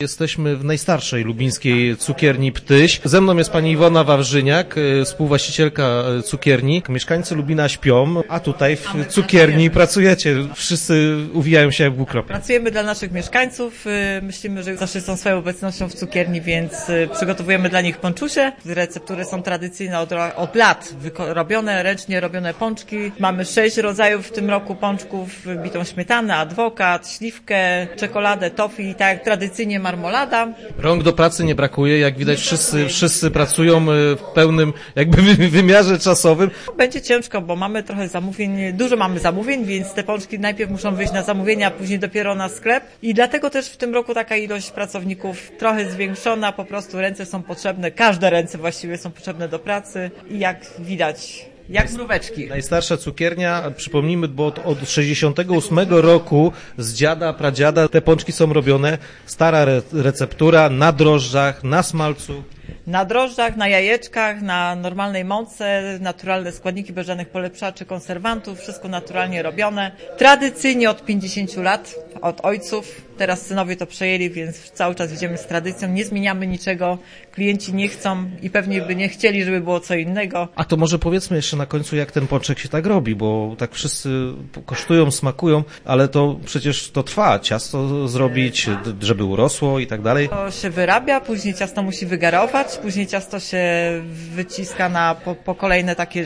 Jesteśmy w najstarszej lubińskiej cukierni Ptyś. Ze mną jest pani Iwona Wawrzyniak, współwłaścicielka cukierni. Mieszkańcy Lubina śpią, a tutaj w cukierni pracujecie. Wszyscy uwijają się jak w ukropie. Pracujemy dla naszych mieszkańców. Myślimy, że zaszczycą swoją obecnością w cukierni, więc przygotowujemy dla nich ponczusie. Receptury są tradycyjne od lat. Robione, ręcznie robione pączki. Mamy 6 rodzajów w tym roku pączków. Bitą śmietanę, adwokat, śliwkę, czekoladę, toffee i tak jak tradycyjnie marmolada. Rąk do pracy nie brakuje, jak widać wszyscy pracują w pełnym jakby wymiarze czasowym. Będzie ciężko, bo mamy trochę zamówień, dużo mamy zamówień, więc te pączki najpierw muszą wyjść na zamówienia, a później dopiero na sklep. I dlatego też w tym roku taka ilość pracowników trochę zwiększona, po prostu ręce są potrzebne, każde ręce właściwie są potrzebne do pracy i jak widać, jak mróweczki. Najstarsza cukiernia, przypomnijmy, bo od 68 roku z dziada, pradziada te pączki są robione. Stara receptura, na drożdżach, na smalcu. Na drożdżach, na jajeczkach, na normalnej mące, naturalne składniki bez żadnych polepszaczy, konserwantów, wszystko naturalnie robione. Tradycyjnie od 50 lat, od ojców. Teraz synowie to przejęli, więc cały czas idziemy z tradycją, nie zmieniamy niczego. Klienci nie chcą i pewnie by nie chcieli, żeby było co innego. A to może powiedzmy jeszcze na końcu, jak ten pączek się tak robi, bo tak wszyscy kosztują, smakują, ale to przecież to trwa, ciasto zrobić, żeby urosło i tak dalej. To się wyrabia, później ciasto musi wygarować, później ciasto się wyciska na po kolejne takie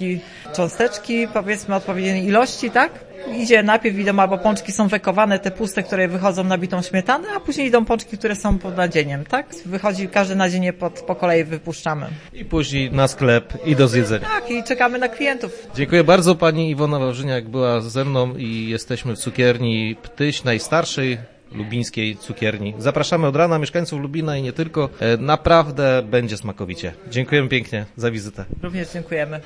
cząsteczki, powiedzmy odpowiedniej ilości, tak? Idzie najpierw idą albo pączki są wekowane, te puste, które wychodzą na bitą śmietanę, a później idą pączki, które są pod nadzieniem, tak? Wychodzi każde nadzienie po kolei wypuszczamy. I później na sklep i do zjedzenia. Tak, i czekamy na klientów. Dziękuję bardzo, pani Iwona Wawrzyniak była ze mną i jesteśmy w cukierni Ptyś, najstarszej lubińskiej cukierni. Zapraszamy od rana mieszkańców Lubina i nie tylko. Naprawdę będzie smakowicie. Dziękujemy pięknie za wizytę. Również dziękujemy.